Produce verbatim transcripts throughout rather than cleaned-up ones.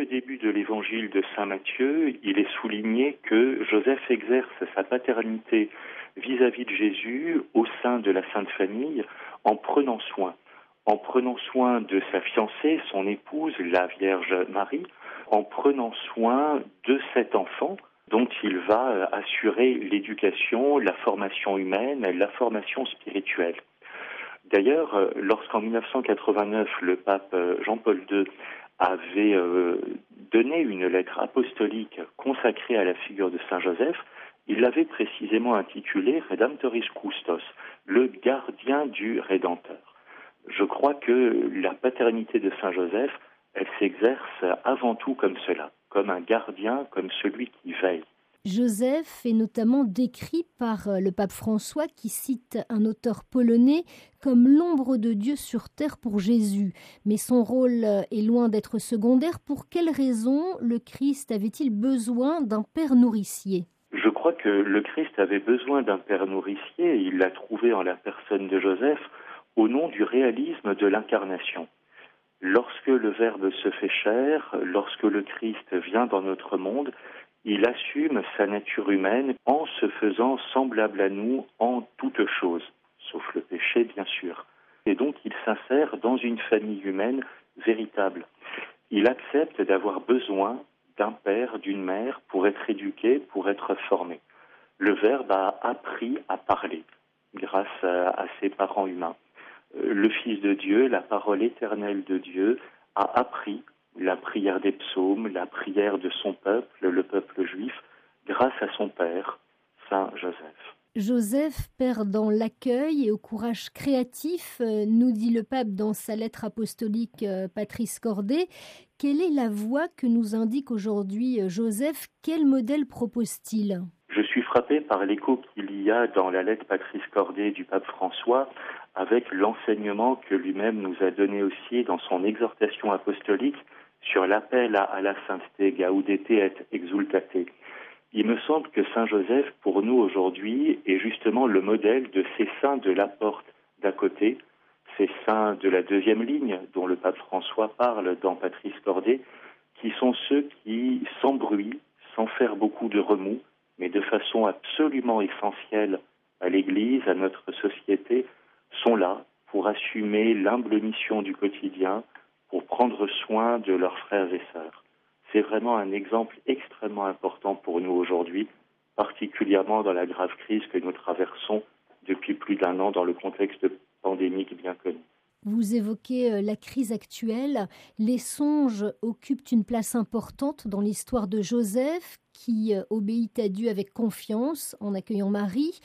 début de l'évangile de saint Matthieu, il est souligné que Joseph exerce sa paternité vis-à-vis de Jésus au sein de la Sainte Famille en prenant soin. En prenant soin de sa fiancée, son épouse, la Vierge Marie, en prenant soin de cet enfant dont il va assurer l'éducation, la formation humaine, la formation spirituelle. D'ailleurs, lorsqu'en dix-neuf cent quatre-vingt-neuf, le pape Jean-Paul deux avait euh, donné une lettre apostolique consacrée à la figure de Saint Joseph, il l'avait précisément intitulée Redemptoris Custos, le gardien du Rédempteur. Je crois que la paternité de Saint Joseph, elle s'exerce avant tout comme cela, comme un gardien, comme celui qui veille. Joseph est notamment décrit par le pape François qui cite un auteur polonais comme l'ombre de Dieu sur terre pour Jésus. Mais son rôle est loin d'être secondaire. Pour quelles raisons le Christ avait-il besoin d'un père nourricier ? Je crois que le Christ avait besoin d'un père nourricier et il l'a trouvé en la personne de Joseph au nom du réalisme de l'incarnation. Lorsque le Verbe se fait chair, lorsque le Christ vient dans notre monde, il assume sa nature humaine en se faisant semblable à nous en toutes choses, sauf le péché bien sûr. Et donc il s'insère dans une famille humaine véritable. Il accepte d'avoir besoin d'un père, d'une mère pour être éduqué, pour être formé. Le Verbe a appris à parler grâce à, à ses parents humains. Le Fils de Dieu, la parole éternelle de Dieu, a appris la prière des psaumes, la prière de son peuple, le peuple juif, grâce à son père, Saint Joseph. Joseph, père dans l'accueil et au courage créatif, nous dit le pape dans sa lettre apostolique Patris Cordé. Quelle est la voie que nous indique aujourd'hui Joseph ? Quel modèle propose-t-il ? Je suis frappé par l'écho qu'il y a dans la lettre Patris Cordé du pape François avec l'enseignement que lui-même nous a donné aussi dans son exhortation apostolique sur l'appel à, à la sainteté, Gaudete et Exultate. Il me semble que Saint Joseph, pour nous aujourd'hui, est justement le modèle de ces saints de la porte d'à côté, ces saints de la deuxième ligne dont le pape François parle dans Patris Cordé, qui sont ceux qui, sans bruit, sans faire beaucoup de remous, mais de façon absolument essentielle à l'Église, à notre société, sont là pour assumer l'humble mission du quotidien, pour prendre soin de leurs frères et sœurs. C'est vraiment un exemple extrêmement important pour nous aujourd'hui, particulièrement dans la grave crise que nous traversons depuis plus d'un an dans le contexte pandémique bien connu. Vous évoquez la crise actuelle. Les songes occupent une place importante dans l'histoire de Joseph, qui obéit à Dieu avec confiance en accueillant Marie.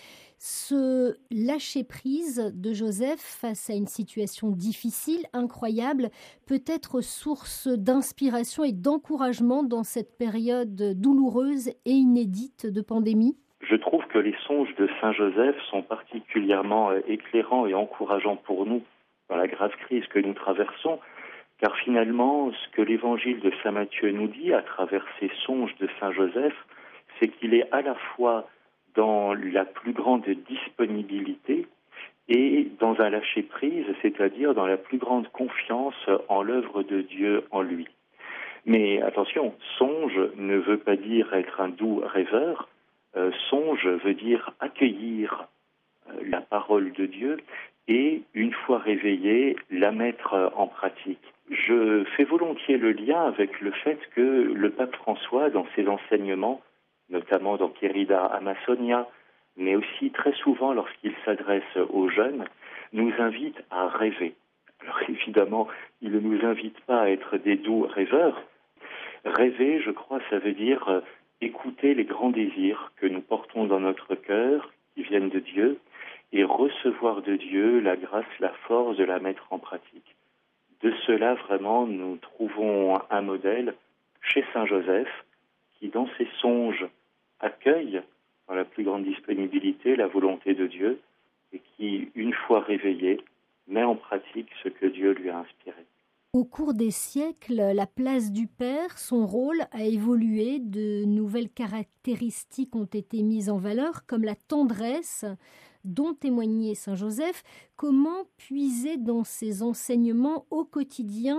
Ce lâcher-prise de Joseph face à une situation difficile, incroyable, peut être source d'inspiration et d'encouragement dans cette période douloureuse et inédite de pandémie. Je trouve que les songes de Saint Joseph sont particulièrement éclairants et encourageants pour nous dans la grave crise que nous traversons, car finalement, ce que l'évangile de Saint Matthieu nous dit à travers ces songes de Saint Joseph, c'est qu'il est à la fois dans la plus grande disponibilité et dans un lâcher-prise, c'est-à-dire dans la plus grande confiance en l'œuvre de Dieu en lui. Mais attention, songe ne veut pas dire être un doux rêveur, euh, songe veut dire accueillir euh, la parole de Dieu et, une fois réveillé, la mettre en pratique. Je fais volontiers le lien avec le fait que le pape François, dans ses enseignements, notamment dans Querida Amazonia, mais aussi très souvent lorsqu'il s'adresse aux jeunes, nous invite à rêver. Alors évidemment, il ne nous invite pas à être des doux rêveurs. Rêver, je crois, ça veut dire écouter les grands désirs que nous portons dans notre cœur, qui viennent de Dieu, et recevoir de Dieu la grâce, la force de la mettre en pratique. De cela, vraiment, nous trouvons un modèle chez Saint Joseph, qui, dans ses songes, accueille dans la plus grande disponibilité la volonté de Dieu, et qui, une fois réveillé, met en pratique ce que Dieu lui a inspiré. Au cours des siècles, la place du père, son rôle a évolué, de nouvelles caractéristiques ont été mises en valeur, comme la tendresse dont témoignait Saint Joseph. Comment puiser dans ses enseignements au quotidien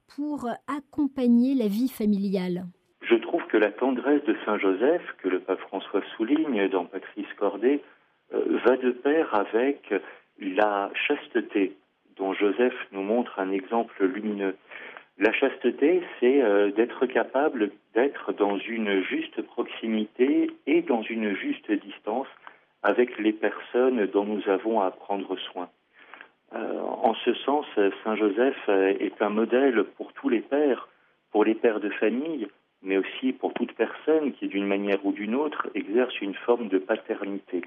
pour accompagner la vie familiale? Je trouve que la tendresse de Saint Joseph, que le pape François souligne dans Patris Cordée, euh, va de pair avec la chasteté, dont Joseph nous montre un exemple lumineux. La chasteté, c'est euh, d'être capable d'être dans une juste proximité et dans une juste distance avec les personnes dont nous avons à prendre soin. Euh, en ce sens, Saint Joseph est un modèle pour tous les pères, pour les pères de famille, mais aussi pour toute personne qui, d'une manière ou d'une autre, exerce une forme de paternité.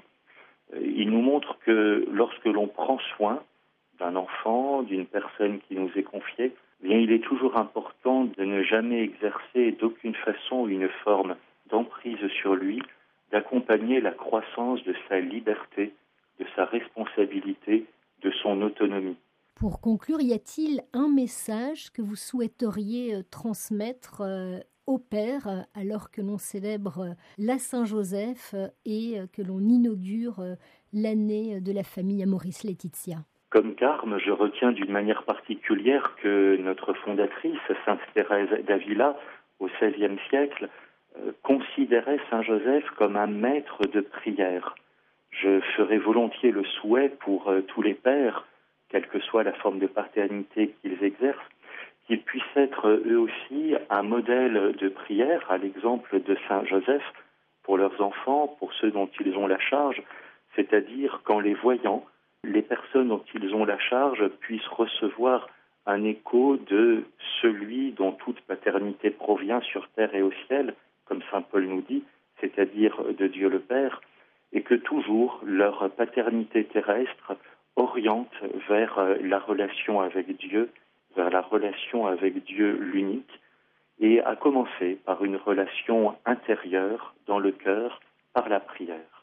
Il nous montre que lorsque l'on prend soin d'un enfant, d'une personne qui nous est confiée, eh bien, il est toujours important de ne jamais exercer d'aucune façon une forme d'emprise sur lui, d'accompagner la croissance de sa liberté, de sa responsabilité, de son autonomie. Pour conclure, y a-t-il un message que vous souhaiteriez transmettre aux pères alors que l'on célèbre la Saint-Joseph et que l'on inaugure l'année de la famille Amoris Laetitia? Comme carme, je retiens d'une manière particulière que notre fondatrice, Sainte Thérèse d'Avila, au seizième siècle, euh, considérait Saint Joseph comme un maître de prière. Je ferai volontiers le souhait pour euh, tous les pères, quelle que soit la forme de paternité qu'ils exercent, qu'ils puissent être euh, eux aussi un modèle de prière, à l'exemple de Saint Joseph, pour leurs enfants, pour ceux dont ils ont la charge, c'est-à-dire qu'en les voyant, les personnes dont ils ont la charge puissent recevoir un écho de celui dont toute paternité provient sur terre et au ciel, comme saint Paul nous dit, c'est-à-dire de Dieu le Père, et que toujours leur paternité terrestre oriente vers la relation avec Dieu, vers la relation avec Dieu l'unique, et à commencer par une relation intérieure dans le cœur, par la prière.